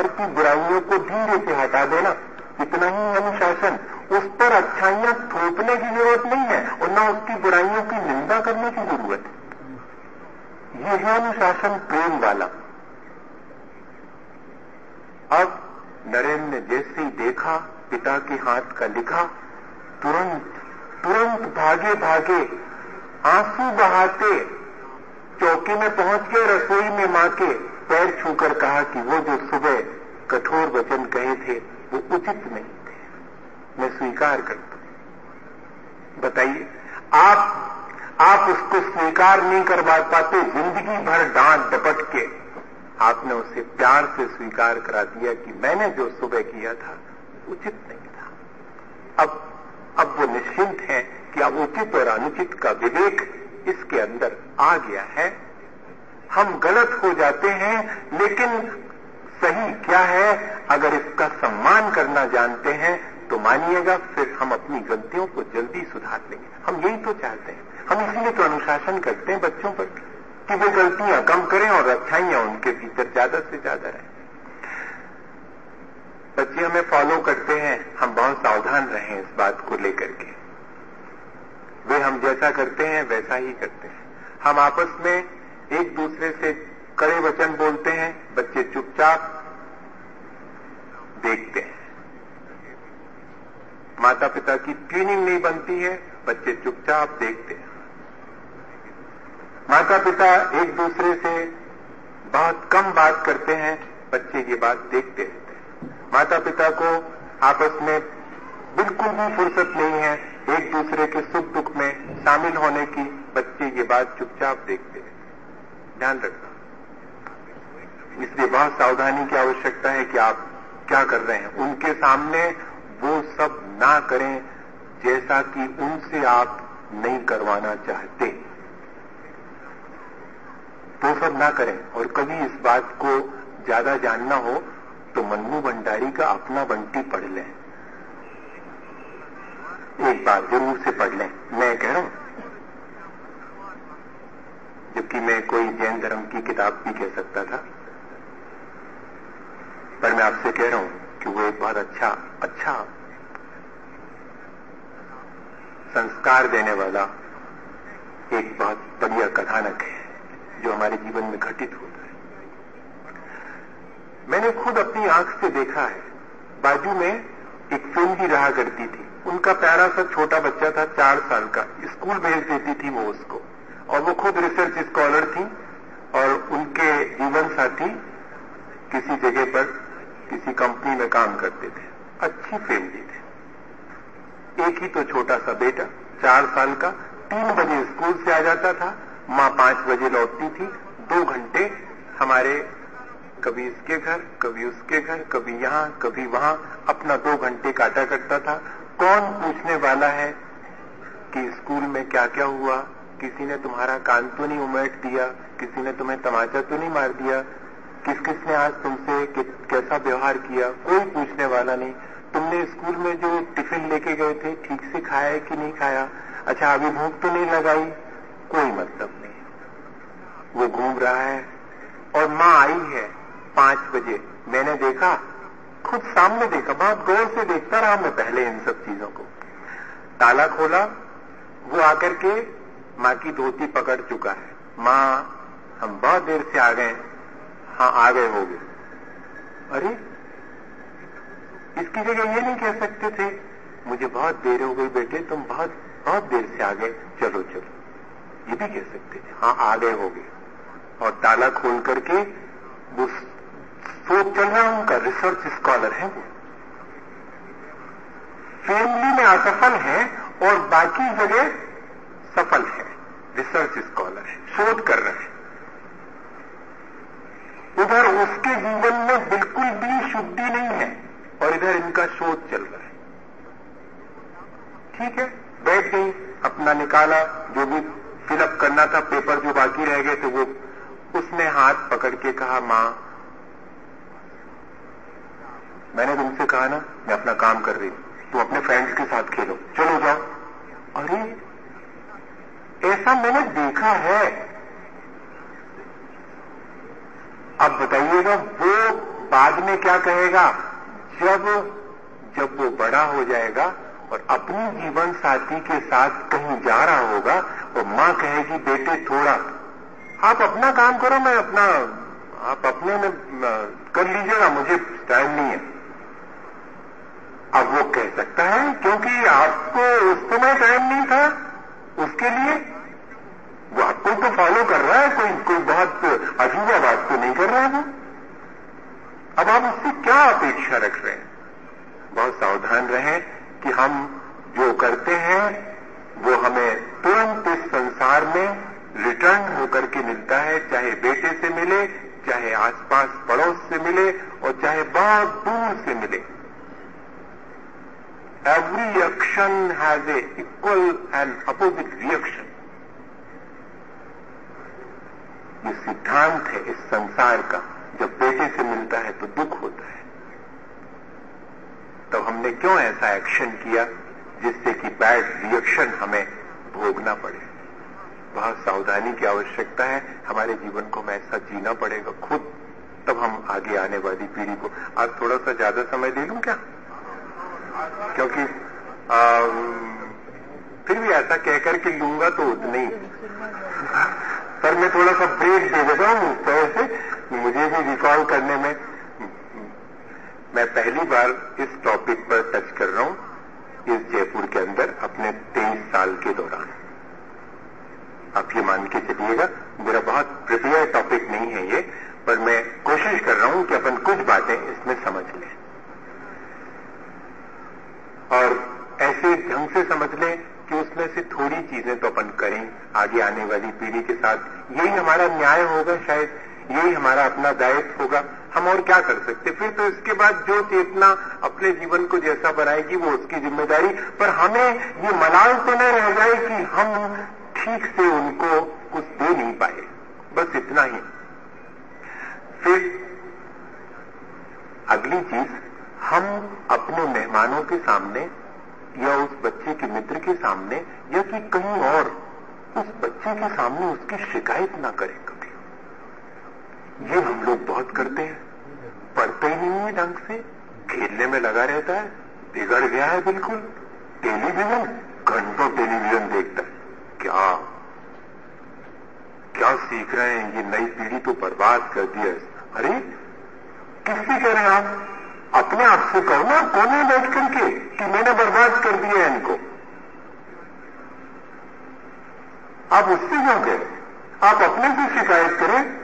बाहर की बुराइयों को धीरे से हटा देना, इतना ही अनुशासन। उस पर अच्छाइयां थोपने की जरूरत नहीं है और न उसकी बुराइयों की निंदा करने की जरूरत है। यह है अनुशासन प्रेम वाला। अब नरेंद्र ने जैसे ही देखा पिता के हाथ का लिखा, तुरंत भागे भागे आंसू बहाते चौकी में पहुंच के रसोई में मां के पैर छूकर कहा कि वो जो सुबह कठोर वचन कहे थे वो उचित नहीं थे, मैं स्वीकार करता हूं। बताइए, आप उसको स्वीकार नहीं करवा पाते, जिंदगी भर डांट डपट के आपने उसे प्यार से स्वीकार करा दिया कि मैंने जो सुबह किया था उचित नहीं था। अब वो निश्चिंत है कि अब उचित और अनुचित का विवेक इसके अंदर आ गया है। हम गलत हो जाते हैं, लेकिन सही क्या है अगर इसका सम्मान करना जानते हैं तो मानिएगा फिर हम अपनी गलतियों को जल्दी सुधार लेंगे। हम यही तो चाहते हैं, हम इसीलिए तो अनुशासन करते हैं बच्चों पर कि वे गलतियां कम करें और अच्छाइयां उनके भीतर ज्यादा से ज्यादा रहें। बच्चे हमें फॉलो करते हैं, हम बहुत सावधान रहें इस बात को लेकर के। वे हम जैसा करते हैं वैसा ही करते हैं। हम आपस में एक दूसरे से कड़े वचन बोलते हैं, बच्चे चुपचाप देखते हैं। माता पिता की ट्यूनिंग नहीं बनती है, बच्चे चुपचाप देखते हैं। माता पिता एक दूसरे से बहुत कम बात करते हैं, बच्चे ये बात देखते रहते हैं। माता पिता को आपस में बिल्कुल भी फुर्सत नहीं है एक दूसरे के सुख दुख में शामिल होने की, बच्चे ये बात चुपचाप देखते हैं। ध्यान रखना, इसलिए बहुत सावधानी की आवश्यकता है कि आप क्या कर रहे हैं। उनके सामने वो सब ना करें जैसा कि उनसे आप नहीं करवाना चाहते, तो सब ना करें। और कभी इस बात को ज्यादा जानना हो तो मन्नू भंडारी का अपना बंटी पढ़ लें, एक बार जरूर से पढ़ लें। मैं कह रहा हूं, जबकि मैं कोई जैन धर्म की किताब भी कह सकता था, पर मैं आपसे कह रहा हूं कि वो एक बहुत अच्छा संस्कार देने वाला एक बहुत बढ़िया कथानक है जो हमारे जीवन में घटित होता है। मैंने खुद अपनी आंख से देखा है। बाजू में एक फिल्म भी रहा करती थी, उनका प्यारा सा छोटा बच्चा था 4 साल का, स्कूल भेज देती थी वो उसको, और वो खुद रिसर्च स्कॉलर थी और उनके जीवन साथी किसी जगह पर किसी कंपनी में काम करते थे। अच्छी फैमिली थे। एक ही तो छोटा सा बेटा 4 साल का, 3 बजे स्कूल से आ जाता था, मां 5 बजे लौटती थी। 2 घंटे हमारे कभी इसके घर कभी उसके घर, कभी यहां कभी वहां, अपना 2 घंटे काटा करता था। कौन पूछने वाला है कि स्कूल में क्या क्या हुआ, किसी ने तुम्हारा कान तो नहीं उमेट दिया, किसी ने तुम्हें तमाचा तो नहीं मार दिया, किसने आज तुमसे कैसा व्यवहार किया, कोई पूछने वाला नहीं। तुमने स्कूल में जो टिफिन लेके गए थे ठीक से खाया है कि नहीं खाया, अच्छा अभी भूख तो नहीं लगाई, कोई मतलब नहीं। वो घूम रहा है और मां आई है 5 बजे। मैंने देखा, खुद सामने देखा, बहुत गौर से देखता रहा मैं पहले इन सब चीजों को। ताला खोला, वो आकर के मां की धोती पकड़ चुका है। मां, हम बहुत देर से आ गए। हाँ, आ गए होगे। अरे, इसकी जगह ये नहीं कह सकते थे मुझे बहुत देर हो गई बेटे, तुम बहुत देर से आ गए, चलो चलो, ये भी कह सकते थे। हाँ, आ गए होगे। और ताला खोल करके वो सोच चल रहा, उनका रिसर्च स्कॉलर है वो, फैमिली में असफल है और बाकी जगह सफल है, रिसर्च स्कॉलर है, शोध कर रहे हैं। उधर उसके जीवन में बिल्कुल भी शुद्धि नहीं है और इधर इनका शोध चल रहा है। ठीक है, बैठ गई, अपना निकाला, जो भी फिलअप करना था, पेपर जो बाकी रह गए थे वो, उसने हाथ पकड़ के कहा, मां मैंने तुमसे कहा ना मैं अपना काम कर रही हूं, तुम अपने फ्रेंड्स के साथ खेलो, चलो जाओ। अरे, ऐसा मैंने देखा है। अब बताइएगा, वो बाद में क्या कहेगा? जब वो बड़ा हो जाएगा और अपनी जीवन साथी के साथ कहीं जा रहा होगा और मां कहेगी, बेटे थोड़ा आप अपना काम करो, मैं अपना, आप अपने में कर लीजिएगा, मुझे टाइम नहीं है। अब वो कह सकता है क्योंकि आपको उस समय टाइम नहीं था उसके लिए, वो आपको तो फॉलो कर रहा है, कोई बहुत अजूबा बात तो नहीं कर रहा है वो। अब आप उससे क्या अपेक्षा रख रहे हैं? बहुत सावधान रहें कि हम जो करते हैं वो हमें तुरंत इस संसार में रिटर्न होकर के मिलता है, चाहे बेटे से मिले, चाहे आसपास पड़ोस से मिले और चाहे बहुत दूर से मिले। Every action has a equal and opposite reaction. ये सिद्धांत है इस संसार का। जब बेटे से मिलता है तो दुख होता है, तो हमने क्यों ऐसा एक्शन किया जिससे कि बैड रिएक्शन हमें भोगना पड़े? बहुत सावधानी की आवश्यकता है। हमारे जीवन को हमें ऐसा जीना पड़ेगा खुद, तब हम आगे आने वाली पीढ़ी को। आज थोड़ा सा ज्यादा समय दे लूं क्या? क्योंकि फिर भी ऐसा कहकर के लूंगा तो उतना ही, पर मैं थोड़ा सा ब्रेक दे देता हूं उस तरह से मुझे भी रिकॉल करने में। मैं पहली बार इस टॉपिक पर टच कर रहा हूं इस जयपुर के अंदर अपने 23 साल के दौरान। आप ये मान के चलिएगा, मेरा बहुत प्रिपेयर टॉपिक नहीं है ये, पर मैं कोशिश कर रहा हूं कि अपन कुछ बातें इसमें समझ लें और ऐसे ढंग से समझ लें कि उसमें से थोड़ी चीजें तो अपन करें आगे आने वाली पीढ़ी के साथ। यही हमारा न्याय होगा, शायद यही हमारा अपना दायित्व होगा। हम और क्या कर सकते? फिर तो इसके बाद जो चेतना अपने जीवन को जैसा बनाएगी वो उसकी जिम्मेदारी, पर हमें ये मलाल तो न रह जाए कि हम ठीक से उनको कुछ दे नहीं पाए, बस इतना ही। फिर अगली चीज, हम अपने मेहमानों के सामने या उस बच्चे के मित्र के सामने या कि कहीं और उस बच्चे के सामने उसकी शिकायत ना करें कभी। ये हम लोग बहुत करते हैं, पढ़ते ही नहीं है ढंग से, खेलने में लगा रहता है, बिगड़ गया है बिल्कुल। टेलीविजन, घंटों टेलीविजन देखता है। क्या सीख रहे हैं? ये नई पीढ़ी तो बर्बाद कर दी है। अरे किससे कह रहे हैं आप? अपने आप से कहो ना, कोने बैठ करके कि मैंने बर्बाद कर दिया है इनको। आप उससे क्यों करें? आप अपने से शिकायत करें।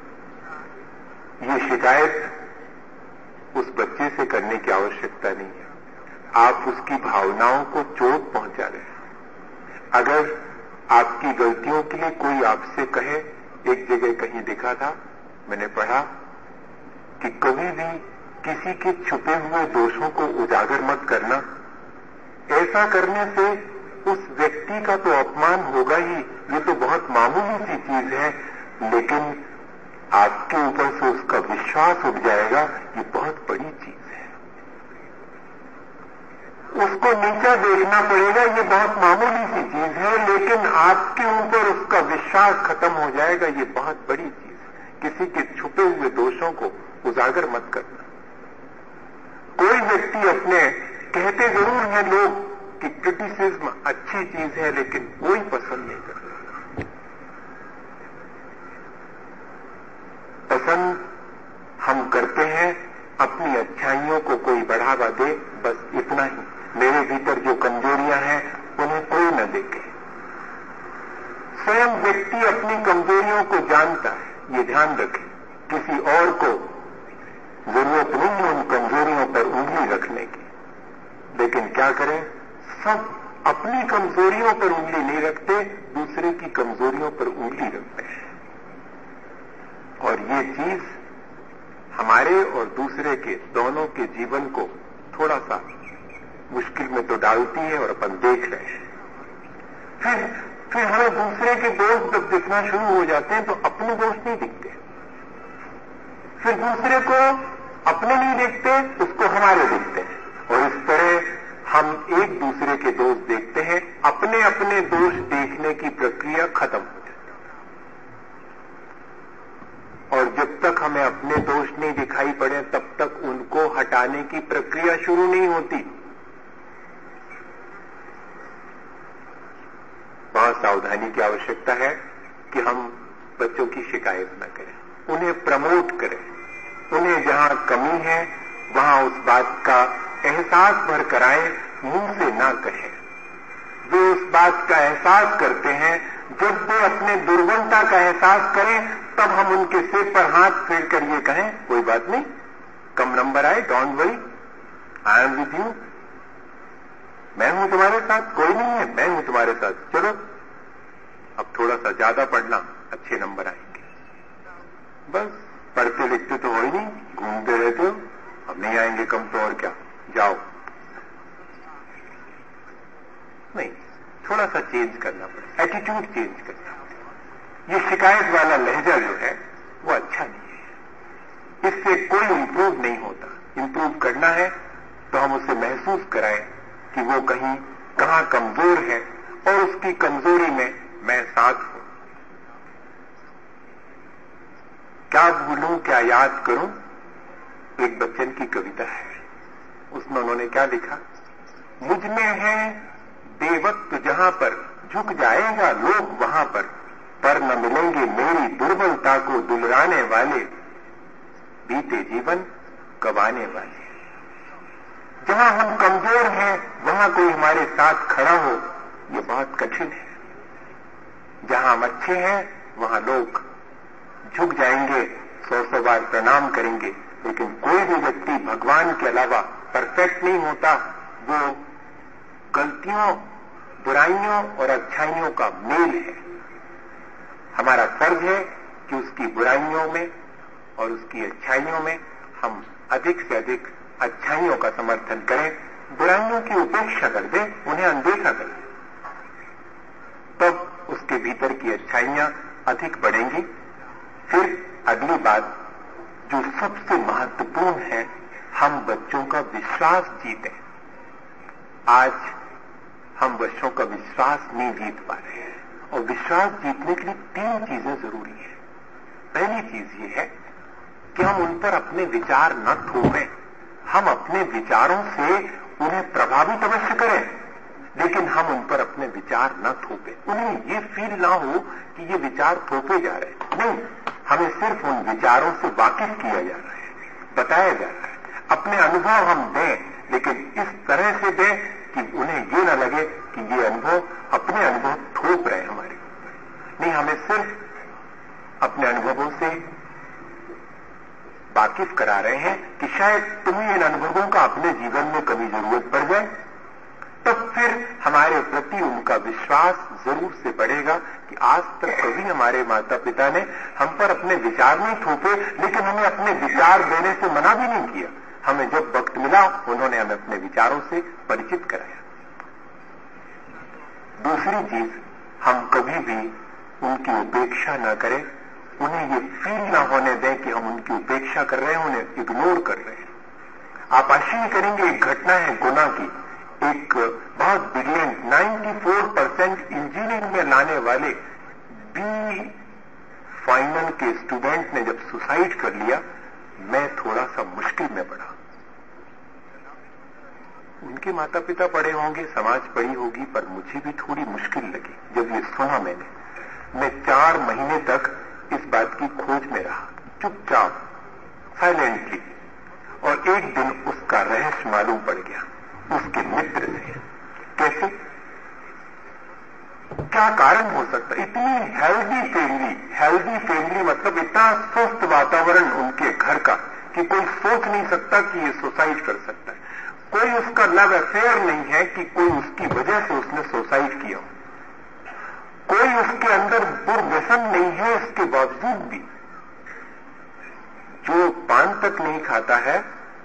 ये शिकायत उस बच्चे से करने की आवश्यकता नहीं है। आप उसकी भावनाओं को चोट पहुंचा रहे हैं। अगर आपकी गलतियों के लिए कोई आपसे कहे, एक जगह कहीं देखा था, मैंने पढ़ा कि कभी भी किसी के छुपे हुए दोषों को उजागर मत करना। ऐसा करने से उस व्यक्ति का तो अपमान होगा ही, ये तो बहुत मामूली सी चीज है, लेकिन आपके ऊपर से उसका विश्वास उठ जाएगा, ये बहुत बड़ी चीज है। उसको नीचा देखना पड़ेगा, ये बहुत मामूली सी चीज है, लेकिन आपके ऊपर उसका विश्वास खत्म हो जाएगा, ये बहुत बड़ी चीज है। किसी के छुपे हुए दोषों को उजागर मत करना। कोई व्यक्ति अपने, कहते जरूर हैं लोग कि क्रिटिसिज्म अच्छी चीज है, लेकिन कोई पसंद नहीं करता। पसंद हम करते हैं अपनी अच्छाइयों को कोई बढ़ावा दे, बस इतना ही। मेरे भीतर जो कमजोरियां हैं उन्हें कोई न देखे। स्वयं व्यक्ति अपनी कमजोरियों को जानता है, ये ध्यान रखें। किसी और को जरूरत नहीं है उन कमजोरियों पर उंगली रखने की, लेकिन क्या करें, सब अपनी कमजोरियों पर उंगली नहीं रखते, दूसरे की कमजोरियों पर उंगली रखते हैं। और ये चीज हमारे और दूसरे के दोनों के जीवन को थोड़ा सा मुश्किल में तो डालती है, और अपन देख रहे हैं। फिर हमें दूसरे के दोष जब दिखना शुरू हो जाते हैं तो अपने दोष नहीं दिखते, फिर दूसरे को अपने नहीं देखते, उसको हमारे दिखते हैं, और इस तरह हम एक दूसरे के दोष देखते हैं। अपने अपने दोष देखने की प्रक्रिया खत्म हो जाती है, और जब तक हमें अपने दोष नहीं दिखाई पड़े तब समझाने की प्रक्रिया शुरू नहीं होती। बहुत सावधानी की आवश्यकता है कि हम बच्चों की शिकायत न करें, उन्हें प्रमोट करें, उन्हें जहां कमी है वहां उस बात का एहसास भर कराएं, मुंह से ना कहें। वे उस बात का एहसास करते हैं, जब वे अपने दुर्बलता का एहसास करें तब हम उनके सिर पर हाथ फेर कर ये कहें, कोई बात नहीं, कम नंबर आए, don't worry, I am with you, मैं हूं तुम्हारे साथ, कोई नहीं है, मैं हूं तुम्हारे साथ, चलो अब थोड़ा सा ज्यादा पढ़ना, अच्छे नंबर आएंगे। बस पढ़ते लिखते तो हो ही नहीं, घूमते रहते हो, अब नहीं आएंगे कम तो और क्या, जाओ। नहीं, थोड़ा सा चेंज करना पड़ेगा, एटीट्यूड चेंज करना पड़ेगा। ये शिकायत वाला लहजा जो है वो अच्छा नहीं है, इससे कोई इंप्रूव नहीं होता। इंप्रूव करना है तो हम उसे महसूस कराएं कि वो कहां कमजोर है और उसकी कमजोरी में मैं साथ हूं। क्या भूलूं क्या याद करूं, एक बच्चन की कविता है, उसमें उन्होंने क्या लिखा, मुझ में है बेवक्त जहां पर झुक जाएगा लोग वहां पर न मिलेंगे मेरी दुर्बलता को दुलराने वाले, बीते जीवन गवाने वाले। जहां हम कमजोर हैं वहां कोई हमारे साथ खड़ा हो, ये बहुत कठिन है। जहां हम अच्छे हैं वहां लोग झुक जाएंगे, 100 बार प्रणाम करेंगे, लेकिन कोई भी व्यक्ति भगवान के अलावा परफेक्ट नहीं होता। वो गलतियों, बुराइयों और अच्छाइयों का मेल है। हमारा फर्ज है कि उसकी बुराइयों में और उसकी अच्छाइयों में हम अधिक से अधिक अच्छाइयों का समर्थन करें, बुराइयों की उपेक्षा कर दें, उन्हें अनदेखा करें, तब उसके भीतर की अच्छाइयां अधिक बढ़ेंगी। फिर अगली बात जो सबसे महत्वपूर्ण है, हम बच्चों का विश्वास जीतें। आज हम बच्चों का विश्वास नहीं जीत पा रहे हैं, और विश्वास जीतने के लिए 3 चीजें जरूरी है। पहली चीज ये है कि हम उन पर अपने विचार न थोपें। हम अपने विचारों से उन्हें प्रभावित अवश्य करें, लेकिन हम उन पर अपने विचार न थोपें। उन्हें ये फील ना हो कि ये विचार थोपे जा रहे हैं, नहीं, हमें सिर्फ उन विचारों से वाकिफ किया जा रहा है, बताया जा रहा है। अपने अनुभव हम दें, लेकिन इस तरह से दें कि उन्हें ये न लगे कि ये अनुभव अपने अनुभव थोप रहे हैं हमारे। नहीं, हमें सिर्फ अपने अनुभवों से वाकिफ करा रहे हैं कि शायद तुम्हें इन अनुभवों का अपने जीवन में कभी जरूरत पड़ जाए, तो फिर हमारे प्रति उनका विश्वास जरूर से बढ़ेगा कि आज तक कभी हमारे माता पिता ने हम पर अपने विचार नहीं थोपे, लेकिन हमें अपने विचार देने से मना भी नहीं किया। हमें जब वक्त मिला उन्होंने हमें अपने विचारों से परिचित कराया। दूसरी चीज, हम कभी भी उनकी उपेक्षा न करें, उन्हें ये फील ना होने दें कि हम उनकी उपेक्षा कर रहे हैं, उन्हें इग्नोर कर रहे हैं। आप आश्चर्य करेंगे, एक घटना है गुना की। एक बहुत ब्रिलियंट 94% इंजीनियरिंग में लाने वाले बी फाइनल के स्टूडेंट ने जब सुसाइड कर लिया, मैं थोड़ा सा मुश्किल में पड़ा। उनके माता पिता पढ़े होंगे, समाज पढ़ी होगी, पर मुझे भी थोड़ी मुश्किल लगी जब ये सुना मैंने। मैं 4 महीने तक इस बात की खोज में रहा, चुपचाप, साइलेंटली, और एक दिन उसका रहस्य मालूम पड़ गया उसके मित्र से। कैसे, क्या कारण हो सकता? इतनी हेल्दी फैमिली मतलब इतना स्वस्थ वातावरण उनके घर का कि कोई सोच नहीं सकता कि ये सुसाइड कर सकता है। कोई उसका लव अफेयर नहीं है कि कोई उसकी वजह से उसने सुसाइड किया हो। कोई उसके अंदर दुर्व्यसन नहीं है, इसके बावजूद भी जो पान तक नहीं खाता है,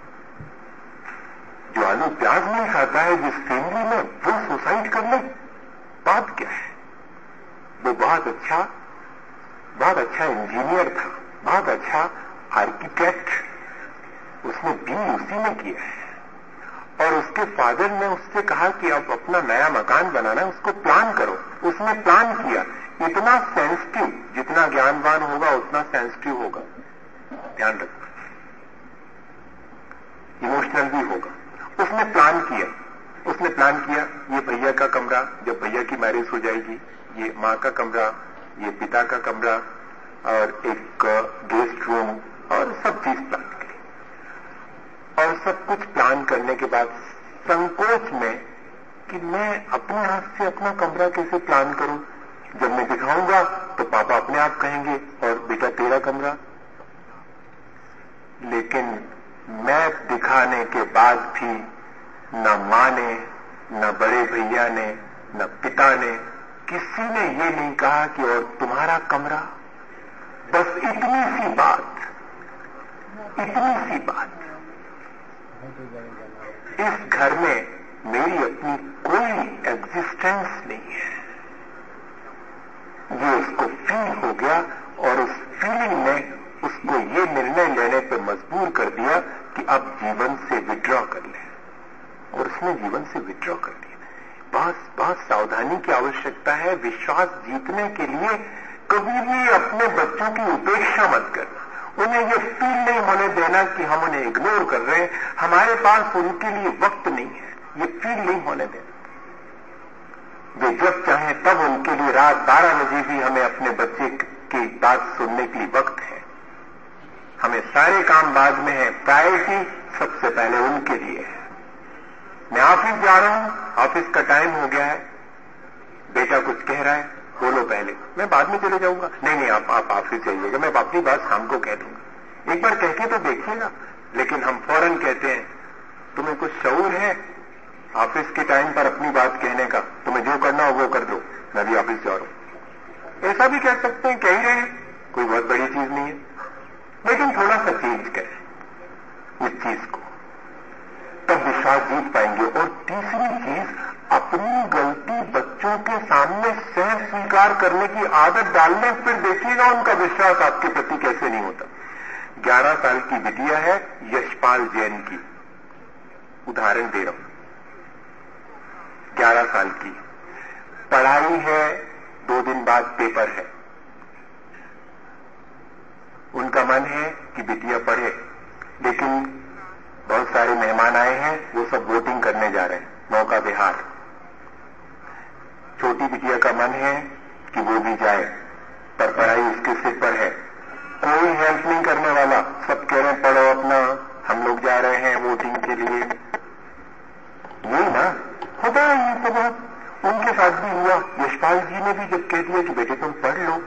जो आलू प्याज नहीं खाता है, जिस फैमिली में वो सुसाइड कर ले, बात क्या है? वो बहुत अच्छा इंजीनियर था, बहुत अच्छा आर्किटेक्ट, उसने बी उसी में किया है। और उसके फादर ने उससे कहा कि अब अपना नया मकान बनाना है, उसको प्लान करो। उसने प्लान किया। इतना सेंसिटिव, जितना ज्ञानवान होगा उतना सेंसिटिव होगा, ध्यान रखना। इमोशनल भी होगा। उसने प्लान किया ये भैया का कमरा, जब भैया की मैरिज हो जाएगी, ये माँ का कमरा, ये पिता का कमरा और एक गेस्ट रूम और सब चीज प्लान की। और सब कुछ प्लान करने के बाद संकोच में कि मैं अपने हाथ से अपना कमरा कैसे प्लान करूं, जब मैं दिखाऊंगा तो पापा अपने आप कहेंगे और बेटा तेरा कमरा। लेकिन मैं दिखाने के बाद भी न मां ने, न बड़े भैया ने, न पिता ने, किसी ने ये नहीं कहा कि और तुम्हारा कमरा। बस इतनी सी बात, इस घर में मेरी अपनी कोई एग्जिस्टेंस नहीं है। ये उसको फील हो गया और उस फीलिंग ने उसको ये निर्णय लेने पर मजबूर कर दिया कि अब जीवन से विड्रॉ कर ले, और उसने जीवन से विड्रॉ कर दिया। बहुत सावधानी की आवश्यकता है। विश्वास जीतने के लिए कभी भी अपने बच्चों की उपेक्षा मत करना। उन्हें ये फील नहीं होने देना कि हम उन्हें इग्नोर कर रहे हैं, हमारे पास उनके लिए वक्त नहीं है, ये फील नहीं होने देना। वे जब चाहे तब उनके लिए रात 12 बजे भी हमें अपने बच्चे की बात सुनने के लिए वक्त है। हमें सारे काम बाद में है, प्रायोरिटी सबसे पहले उनके लिए है। मैं ऑफिस जा रहा हूं, ऑफिस का टाइम हो गया है, बेटा कुछ कह रहा है, बोलो पहले, मैं बाद में चले जाऊंगा। नहीं आप ऑफिस जाइएगा, मैं अपनी बात शाम को कह दूंगा। एक बार कह के तो देखिएगा। लेकिन हम फौरन कहते हैं तुम्हें कुछ शऊर है ऑफिस के टाइम पर अपनी बात कहने का, तुम्हें जो करना हो वो कर दो, मैं भी ऑफिस जा रहा हूं। ऐसा भी कह सकते हैं, कह ही रहे हैं, कोई बहुत बड़ी चीज नहीं है, लेकिन थोड़ा सा चेंज करें इस चीज को, तब विश्वास जीत पाएंगे। और तीसरी चीज, अपनी गलती बच्चों के सामने सह स्वीकार करने की आदत डालने, फिर देखिएगा उनका विश्वास आपके प्रति कैसे नहीं होता। 11 साल की बिटिया है यशपाल जैन की, उदाहरण दे रहा हूं, 11 साल की, पढ़ाई है, 2 दिन बाद पेपर है। उनका मन है कि बिटिया पढ़े, लेकिन बहुत सारे मेहमान आए हैं, वो सब वोटिंग करने जा रहे हैं, मौका बिहार। छोटी बिटिया का मन है कि वो भी जाए, पर पढ़ाई उसके सिर पर है, कोई हेल्प नहीं करने वाला, सब कह रहे हैं पढ़ो अपना, हम लोग जा रहे हैं वोटिंग के लिए। यही ना होता है, ये सब उनके साथ भी हुआ। यशपाल जी ने भी जब कह दिया कि बेटे तुम पढ़ लो,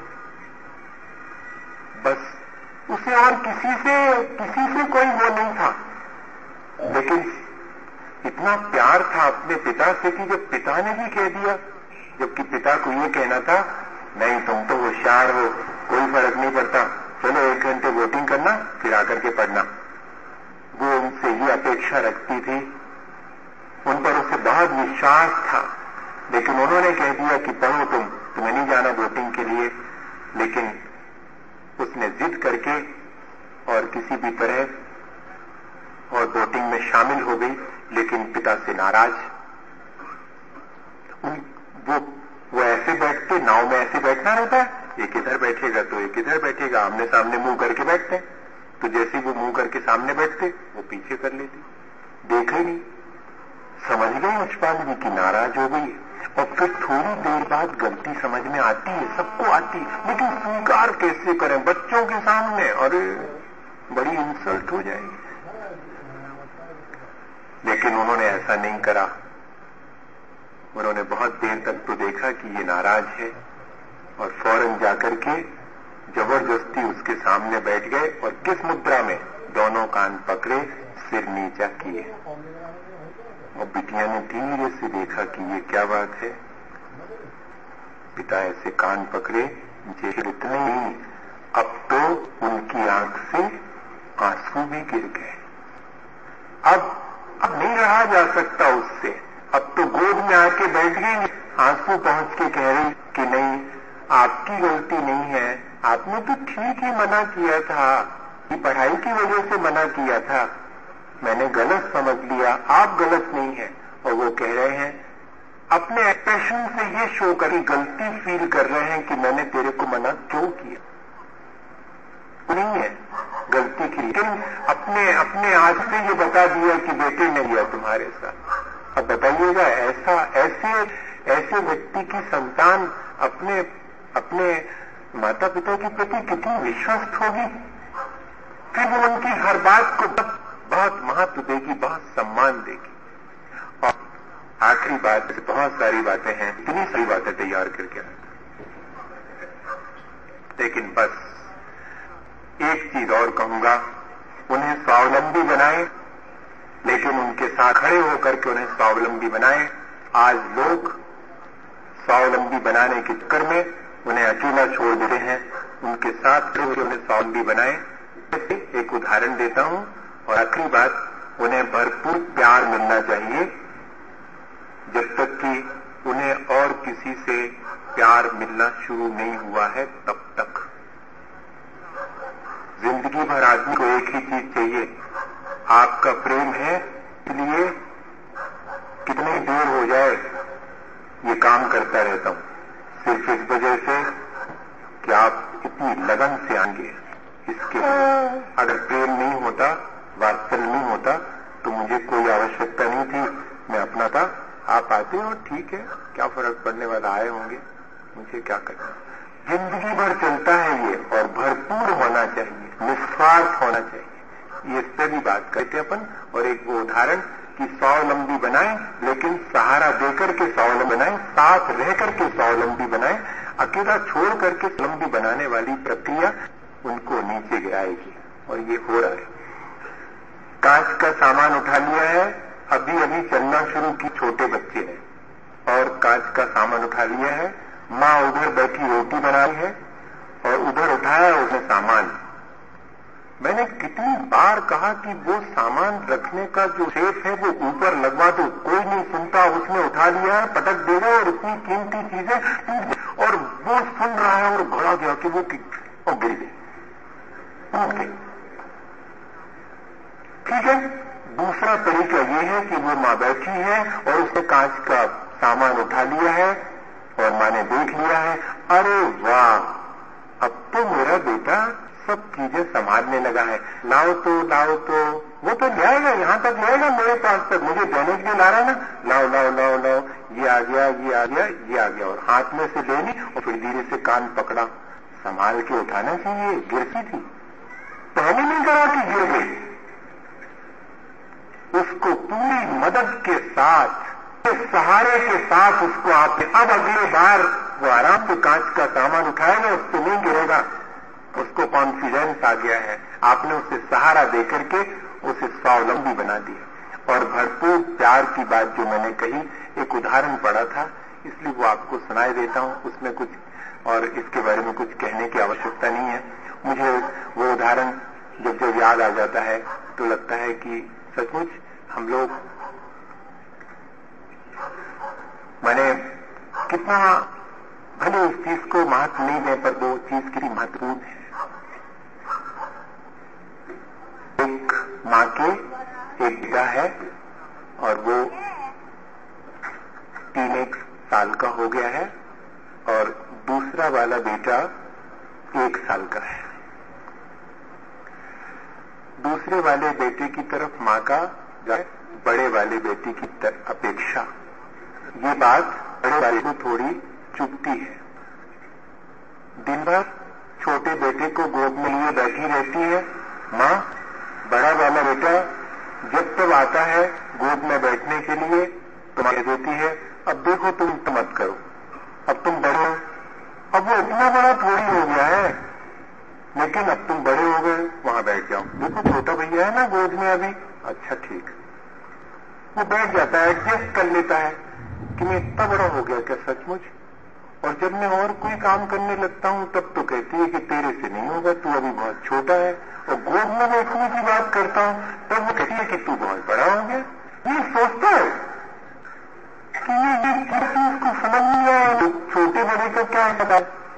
बस उसे और किसी से कोई वो नहीं था, लेकिन इतना प्यार था अपने पिता से कि जब पिता ने भी कह दिया, जबकि पिता को ये कहना था नहीं तुम तो होशियार हो, कोई फर्क नहीं पड़ता, चलो 1 घंटे वोटिंग करना फिर आकर के पढ़ना, वो उनसे ये अपेक्षा रखती थी, उन पर उसे बहुत विश्वास था। लेकिन उन्होंने कह दिया कि पढ़ो तुम्हें नहीं जाना वोटिंग के लिए। लेकिन उसने जिद करके और किसी भी तरह और वोटिंग में शामिल हो गई, लेकिन पिता से नाराज। वो ऐसे बैठते, नाव में ऐसे बैठना रहता है, एक इधर बैठेगा तो एक इधर बैठेगा, आमने सामने मुंह करके बैठते हैं, तो जैसे वो मुंह करके सामने बैठते वो पीछे कर लेती, देखा ही नहीं। समझ गई यशपाल जी की नाराज हो गई, और फिर थोड़ी देर बाद गलती समझ में आती है, सबको आती है, लेकिन स्वीकार कैसे करें बच्चों के सामने, अरे बड़ी इंसल्ट हो जाएगी। लेकिन उन्होंने ऐसा नहीं करा, उन्होंने बहुत देर तक तो देखा कि ये नाराज है, और फौरन जाकर के जबरदस्ती उसके सामने बैठ गए, और किस मुद्रा में, दोनों कान पकड़े, सिर नीचा किए, और बिटिया ने धीरे से देखा कि ये क्या बात है। पिता ऐसे कान पकड़े, जैसे इतने ही, अब तो उनकी आंख से आंसू भी गिर गए। अब नहीं रहा जा सकता उससे, अब तो गोद में आके बैठ गई, आंसू पहुंच के कह रही कि नहीं आपकी गलती नहीं है, आपने तो ठीक ही मना किया था, कि पढ़ाई की वजह से मना किया था, मैंने गलत समझ लिया, आप गलत नहीं है। और वो कह रहे हैं अपने एक्सप्रेशन से ये शो करी गलती फील कर रहे हैं कि मैंने तेरे को मना क्यों किया। नहीं है, गलती की, लेकिन अपने आज से ये बता दिया कि बेटे ने लिया तुम्हारे साथ। अब बताइएगा ऐसे व्यक्ति की संतान अपने माता पिता के प्रति कितनी विश्वस्त होगी। फिर वो उनकी हर बात को बहुत महत्व देगी, बहुत सम्मान देगी। और आखिरी बात, बहुत सारी बातें हैं, इतनी सारी बातें तैयार करके आए, लेकिन बस एक चीज और कहूंगा, उन्हें स्वावलंबी बनाएं, लेकिन उनके साथ खड़े होकर के उन्हें स्वावलंबी बनाएं। आज लोग स्वावलंबी बनाने के चक्कर में उन्हें अकेला छोड़ देते हैं, उनके साथ खड़े होकर उन्हें स्वावलंबी बनाएं। एक उदाहरण देता हूं, और आखिरी बात, उन्हें भरपूर प्यार मिलना चाहिए, जब तक कि उन्हें और किसी से प्यार मिलना शुरू नहीं हुआ है तब तक। जिंदगी भर आदमी को एक ही चीज चाहिए, आपका प्रेम है, इसलिए कितनी देर हो जाए ये काम करता रहता हूं, सिर्फ इस वजह से कि आप इतनी लगन से आएंगे। इसके अगर प्रेम नहीं होता, वात्सल्य नहीं होता, तो मुझे कोई आवश्यकता नहीं थी, मैं अपना था, आप आते हो ठीक है, क्या फर्क पड़ने वाला, आए होंगे, मुझे क्या करना। जिंदगी भर चलता है ये, और भरपूर होना चाहिए, निस्वार्थ होना चाहिए। ये इस पर भी बात करते अपन। और एक वो उदाहरण कि स्वावलंबी बनाएं, लेकिन सहारा देकर के स्वावलंबी बनाएं, साथ रह करके स्वावलंबी बनाएं। अकेला छोड़ करके स्वावलंबी बनाने वाली प्रक्रिया उनको नीचे गिराएगी, और ये हो रहा है। कांच का सामान उठा लिया है, अभी चलना शुरू की, छोटे बच्चे हैं, और कांच का सामान उठा लिया है, माँ उधर बैठी रोटी बनाई है, और उधर उठाया उसने सामान। मैंने कितनी बार कहा कि वो सामान रखने का जो शेप है वो ऊपर लगवा दो, कोई नहीं सुनता, उसने उठा लिया है, पटक देगा, और इतनी कीमती चीजें, और वो सुन रहा है और घोड़ा गया कि वो गिर गई। ठीक है, दूसरा तरीका ये है कि वो माँ बैठी है और उसने कांच का सामान उठा लिया है, और माँ ने देख लिया है, अरे वाह, अब तो मेरा बेटा सब चीजें संभालने लगा है, लाओ तो वो तो ले आएगा, यहां तक ले आएगा, मेरे पास तक, मुझे देने के लिए ला रहा है ना, लाओ, ये आ गया, और हाथ में से ले ली, और फिर धीरे से कान पकड़ा, संभाल के उठाना चाहिए, गिरती थी, पहले नहीं करा कि गिर गई। उसको पूरी मदद के साथ, सहारे के साथ उसको आपने, अब अगले बार वो आराम से कांच का सामान उठाएगा, उससे नहीं गिरेगा, उसको कॉन्फिडेंस आ गया है, आपने उसे सहारा देकर के उसे स्वावलंबी बना दिया। और भरपूर प्यार की बात जो मैंने कही, एक उदाहरण पढ़ा था, इसलिए वो आपको सुनाई देता हूं, उसमें कुछ और इसके बारे में कुछ कहने की आवश्यकता नहीं है। मुझे वो उदाहरण जब याद आ जाता है तो लगता है कि सचमुच हम लोग मैंने कितना, भले उस चीज को महत्व नहीं दें, पर वो चीज कितनी महत्वपूर्ण है। एक माँ के एक बेटा है, और वो 3 साल का हो गया है, और दूसरा वाला बेटा 1 साल का है। दूसरे वाले बेटे की तरफ माँ का बड़े वाले बेटे की अपेक्षा, ये बात बड़े वाले को थोड़ी चुभती है। दिन भर छोटे बेटे को गोद में लिए बैठी रहती है माँ, बड़ा वाला बेटा जब तब आता है गोद में बैठने के लिए तो कह देती है, अब देखो तुम मत करो, अब तुम बड़े हो। अब वो इतना बड़ा थोड़ी हो गया है, लेकिन अब तुम बड़े हो गए, वहां बैठ जाओ, देखो छोटा भैया है ना गोद में अभी, अच्छा ठीक, वो बैठ जाता है, एडजस्ट कर लेता है कि मैं इतना बड़ा हो गया क्या सचमुच। और जब मैं और कोई काम करने लगता हूं तब तो कहती है कि तेरे से नहीं होगा, तू अभी बहुत छोटा है। और गोद में बैठने की बात करता हूं तब वो कहती है कि तू बहुत बड़ा हो गया। ये सोचता है कि ये चीज को समझ नहीं आया, छोटे बड़े को क्या पता।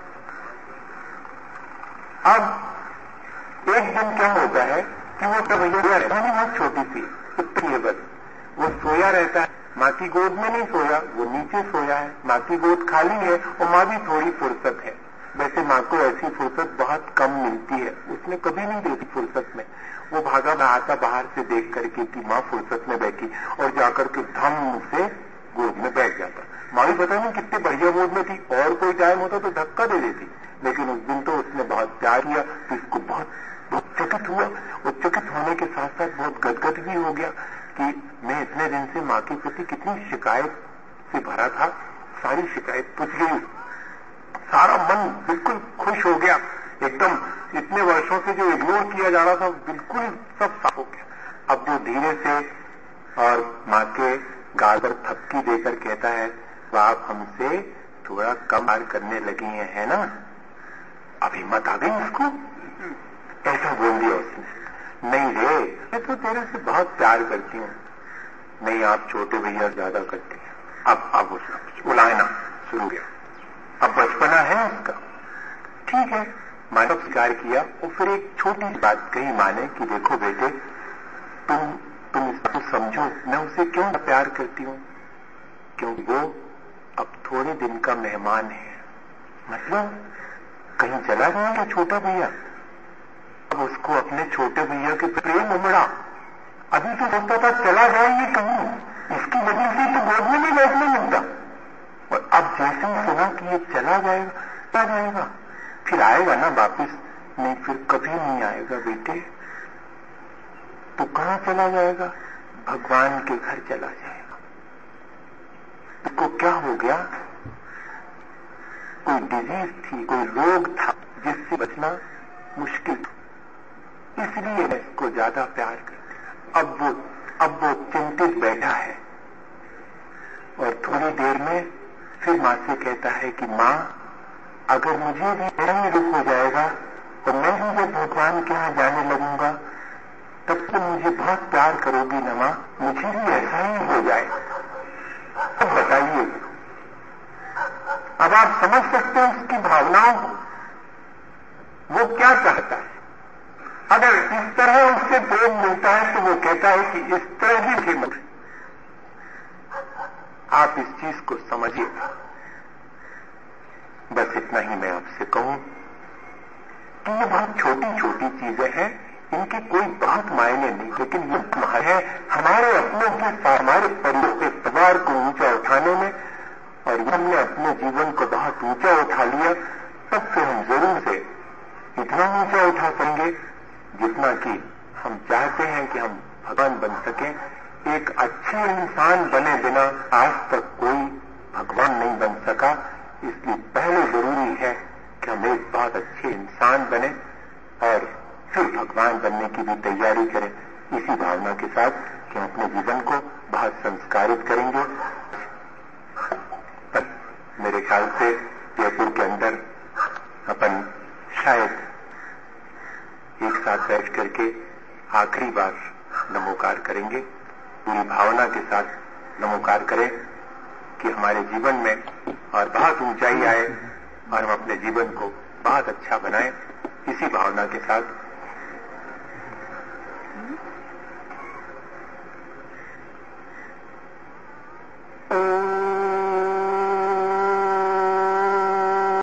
अब एक दिन क्या होता है कि वो तब भैया रहता है, बहुत छोटी सी इतनी है बस, वो सोया रहता है, माँ की गोद में नहीं सोया, वो नीचे सोया है, माँ की गोद खाली है और माँ भी थोड़ी फुर्सत है। वैसे माँ को ऐसी फुर्सत बहुत कम मिलती है, उसने कभी नहीं देखी फुर्सत में। वो भागा आता बाहर से देख करके कि माँ फुर्सत में बैठी और जाकर के धम से गोद में बैठ जाता। माँ भी पता नहीं कितने बढ़िया मूड में थी, और कोई टाइम होता तो धक्का दे देती, लेकिन उस दिन तो उसने बहुत प्यार किया तो इसको बहुत चकित हुआ। वो चकित होने के साथ साथ बहुत गदगद भी हो गया कि मैं इतने दिन से माँ के प्रति कितनी शिकायत से भरा था, सारी शिकायत पूछ गई, सारा मन बिल्कुल खुश हो गया, एकदम इतने वर्षों से जो इग्नोर किया जा रहा था बिल्कुल सब साफ हो गया। अब वो धीरे से और माँ के गाल पर थपकी देकर कहता है, तो आप हमसे थोड़ा कम प्यार करने लगी हैं, है ना? अब हिम्मत आ गई उसको, ऐसा बोल दिया उसने। नहीं रे, मैं तो तेरे से बहुत प्यार करती हूँ। नहीं, आप छोटे भैया ज्यादा करती हैं। अब उसने उलायना शुरू किया। अब बचपना है उसका, ठीक है, माँ ने स्वीकार किया। और फिर एक छोटी सी बात कही माँ ने कि देखो बेटे, तुम इसको समझो, मैं उसे क्यों प्यार करती हूँ, क्योंकि वो अब थोड़े दिन का मेहमान है। मतलब कहीं चला गया छोटा भैया, अब उसको अपने छोटे भैया के प्रेम उमड़ा। अभी तो सोचता था चला जाएगी कहीं, इसकी वजह से तो गोद में नहीं बैठने मिलता, और अब जैसे ही सुना कि ये चला जाएगा, फिर आएगा ना वापिस? नहीं, फिर कभी नहीं आएगा बेटे। तो कहां चला जाएगा? भगवान के घर चला जाएगा। उसको क्या हो गया? कोई डिजीज थी, कोई रोग था जिससे बचना मुश्किल था, इसलिए मैं इसको ज्यादा प्यार करती। अब वो चिंतित बैठा है और थोड़ी देर में फिर माँ से कहता है कि माँ, अगर मुझे भी बड़ा दुख हो जाएगा और मैं भी जब भगवान के यहाँ जाने लगूंगा तब तो मुझे बहुत प्यार करोगी ना माँ? मुझे भी ऐसा ही हो जाए। अब बताइए, अब आप समझ सकते हैं उसकी भावनाओं को, वो क्या चाहता है। अगर इस तरह उससे प्रेम मिलता है तो वो कहता है कि इस तरह ही प्रेम। आप इस चीज को समझिएगा। बस इतना ही मैं आपसे कहूं कि ये बहुत छोटी छोटी चीजें हैं, इनके कोई बहुत मायने नहीं, लेकिन ये है हमारे अपनों के साथ, हमारे परिवार को ऊंचा उठाने में। और हमने अपने जीवन को बहुत ऊंचा उठा लिया, तब तो हम जरूर से इतना ऊंचा उठा सकेंगे जितना कि हम चाहते हैं कि हम भगवान बन सकें। एक अच्छे इंसान बने बिना आज तक कोई भगवान नहीं बन सका, इसलिए पहले जरूरी है कि हम एक बहुत अच्छे इंसान बने और फिर भगवान बनने की भी तैयारी करें, इसी भावना के साथ कि हम अपने जीवन को बहुत संस्कारित करेंगे। मेरे ख्याल से जयपुर के अंदर अपन शायद एक साथ बैठ करके आखिरी बार नमोकार करेंगे। पूरी भावना के साथ नमोकार करें कि हमारे जीवन में और बहुत ऊंचाई आए और हम अपने जीवन को बहुत अच्छा बनाएं, इसी भावना के साथ।